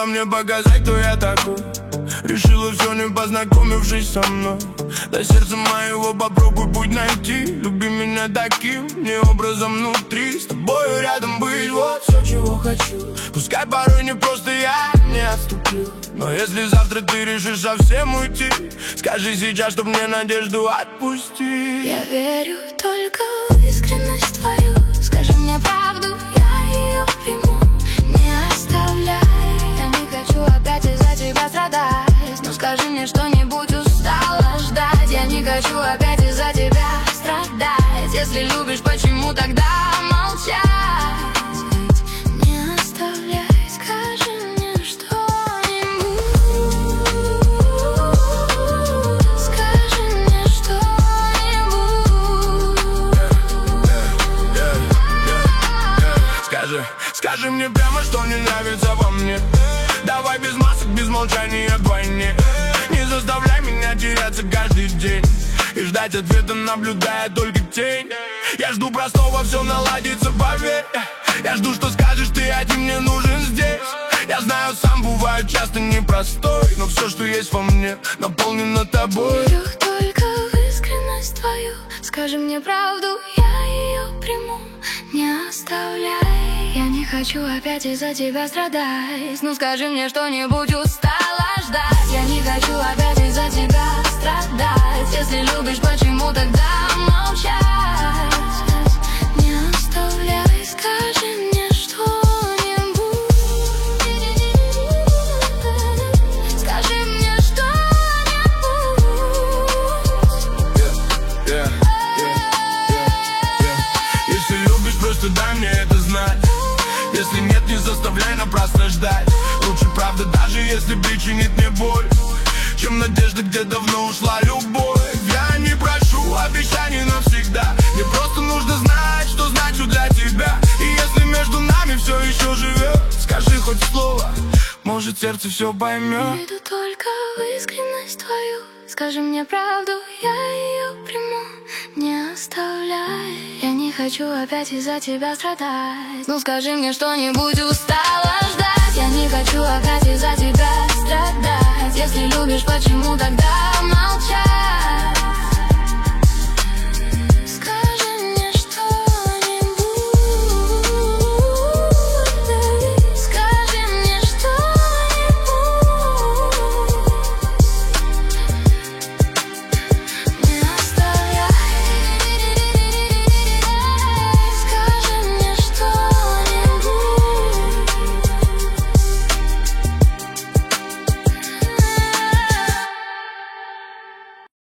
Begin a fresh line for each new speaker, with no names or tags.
мне показать, кто я такой. Решила все, не познакомившись со мной. До сердца моего попробуй путь найти. Люби меня таким, не образом внутри. С тобою рядом быть, вот все, чего хочу. Пускай порой не просто я не отступлю, но если завтра ты решишь совсем уйти, скажи сейчас, чтоб мне надежду отпустить.
Я верю только в искренность твою. Скажи мне правду, я ее приму. Не оставляй. Я не хочу опять из-за тебя страдать, но скажи мне что-нибудь, устала ждать. Я не хочу опять из-за тебя страдать. Если любишь, почему тогда молчать? Не оставляй, скажи мне что-нибудь. Скажи мне что-нибудь.
Скажи мне прямо, что не нравится во мне. Давай без масок, без молчания вдвойне. Не заставляй меня теряться каждый день и ждать ответа, наблюдая только тень. Я жду простого, все наладится, поверь. Я жду, что скажешь ты, один мне нужен здесь. Я знаю, сам бываю часто непростой, но все, что есть во мне, наполнено тобой.
Верю только в искренность твою. Скажи мне правду, я ее приму. Не оставляй. Я не хочу опять из-за тебя страдать, ну скажи мне что-нибудь, устала ждать. Я не хочу опять из-за тебя страдать. Если любишь, почему тогда молчать? Не оставляй, скажи мне что-нибудь. Скажи мне что-нибудь.
Если любишь, просто дай мне это знать. Если нет, не заставляй напрасно ждать. Лучше правда, даже если причинит мне боль, чем надежда, где давно ушла любовь. Я не прошу обещаний навсегда. Мне просто нужно знать, что значу для тебя. И если между нами все еще живет, скажи хоть слово, может сердце все поймет.
Верю только в искренность твою. Скажи мне правду, я ее приму. Не оставляй. Я не хочу опять из-за тебя страдать, ну скажи мне что-нибудь, устала ждать. Я не хочу опять из-за тебя страдать. Если любишь, почему тогда молчать?